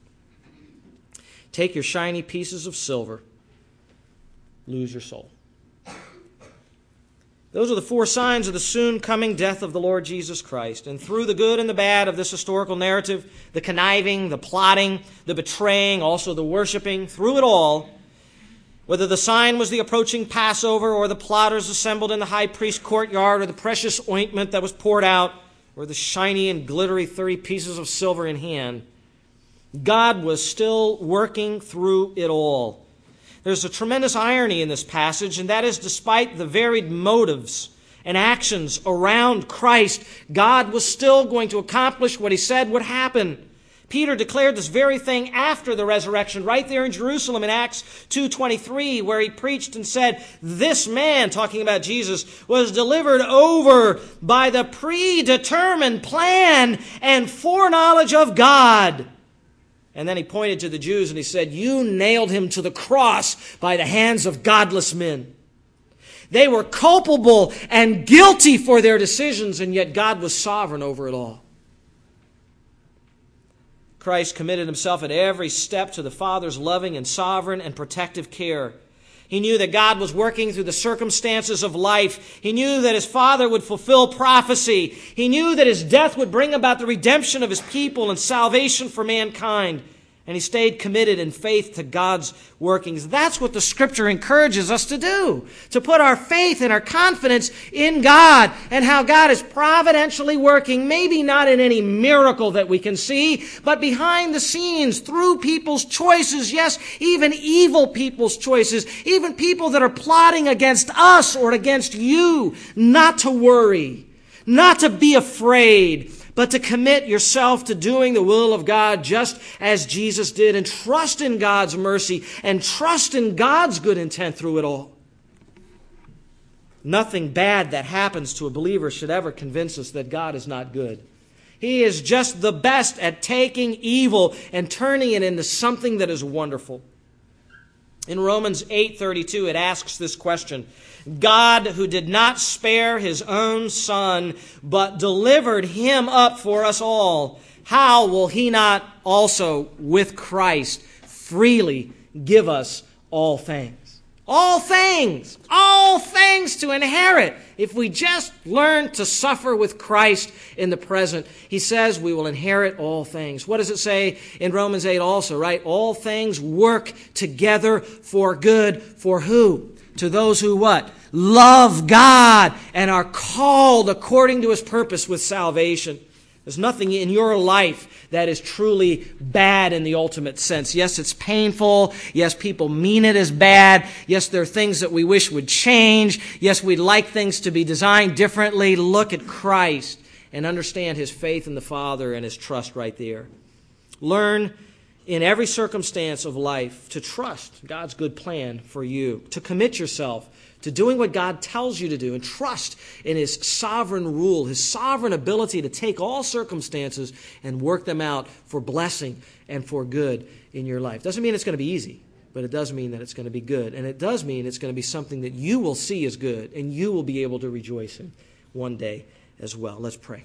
Take your shiny pieces of silver, lose your soul. Those are the four signs of the soon coming death of the Lord Jesus Christ. And through the good and the bad of this historical narrative, the conniving, the plotting, the betraying, also the worshiping, through it all, whether the sign was the approaching Passover or the plotters assembled in the high priest's courtyard or the precious ointment that was poured out or the shiny and glittery thirty pieces of silver in hand, God was still working through it all. There's a tremendous irony in this passage, and that is despite the varied motives and actions around Christ, God was still going to accomplish what he said would happen. Peter declared this very thing after the resurrection, right there in Jerusalem in Acts two twenty-three, where he preached and said, this man, talking about Jesus, was delivered over by the predetermined plan and foreknowledge of God. And then he pointed to the Jews and he said, you nailed him to the cross by the hands of godless men. They were culpable and guilty for their decisions, and yet God was sovereign over it all. Christ committed himself at every step to the Father's loving and sovereign and protective care. He knew that God was working through the circumstances of life. He knew that his Father would fulfill prophecy. He knew that his death would bring about the redemption of his people and salvation for mankind. And he stayed committed in faith to God's workings. That's what the Scripture encourages us to do, to put our faith and our confidence in God and how God is providentially working, maybe not in any miracle that we can see, but behind the scenes, through people's choices, yes, even evil people's choices, even people that are plotting against us or against you, not to worry, not to be afraid, but to commit yourself to doing the will of God just as Jesus did, and trust in God's mercy and trust in God's good intent through it all. Nothing bad that happens to a believer should ever convince us that God is not good. He is just the best at taking evil and turning it into something that is wonderful. In Romans eight thirty-two, it asks this question: God, who did not spare his own Son, but delivered him up for us all, how will he not also with Christ freely give us all things? All things! All things to inherit if we just learn to suffer with Christ in the present. He says we will inherit all things. What does it say in Romans eight also, right? All things work together for good. For who? To those who what? Love God and are called according to his purpose with salvation. There's nothing in your life that is truly bad in the ultimate sense. Yes, it's painful. Yes, people mean it as bad. Yes, there are things that we wish would change. Yes, we'd like things to be designed differently. Look at Christ and understand his faith in the Father and his trust right there. Learn in every circumstance of life to trust God's good plan for you, to commit yourself to doing what God tells you to do, and trust in his sovereign rule, his sovereign ability to take all circumstances and work them out for blessing and for good in your life. Doesn't mean it's going to be easy, but it does mean that it's going to be good. And it does mean it's going to be something that you will see as good and you will be able to rejoice in one day as well. Let's pray.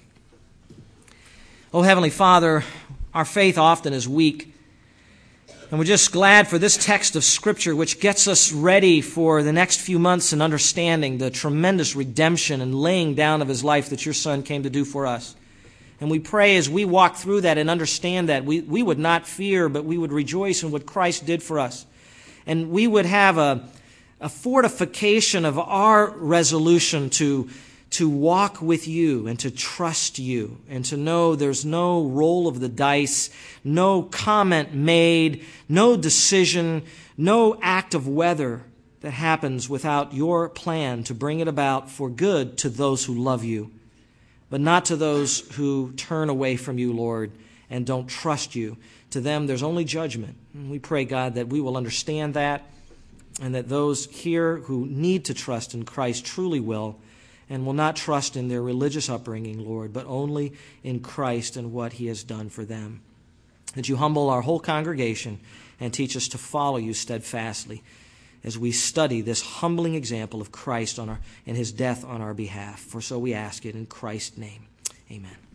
Oh, Heavenly Father, our faith often is weak. And we're just glad for this text of Scripture, which gets us ready for the next few months in understanding the tremendous redemption and laying down of his life that your Son came to do for us. And we pray as we walk through that and understand that, we, we would not fear, but we would rejoice in what Christ did for us. And we would have a, a fortification of our resolution to to walk with you and to trust you and to know there's no roll of the dice, no comment made, no decision, no act of weather that happens without your plan to bring it about for good to those who love you, but not to those who turn away from you, Lord, and don't trust you To them, there's only judgment. And we pray, God, that we will understand that, and that those here who need to trust in Christ truly will, and will not trust in their religious upbringing, Lord, but only in Christ and what He has done for them. That you humble our whole congregation and teach us to follow you steadfastly as we study this humbling example of Christ on our, and His death on our behalf. For so we ask it in Christ's name. Amen.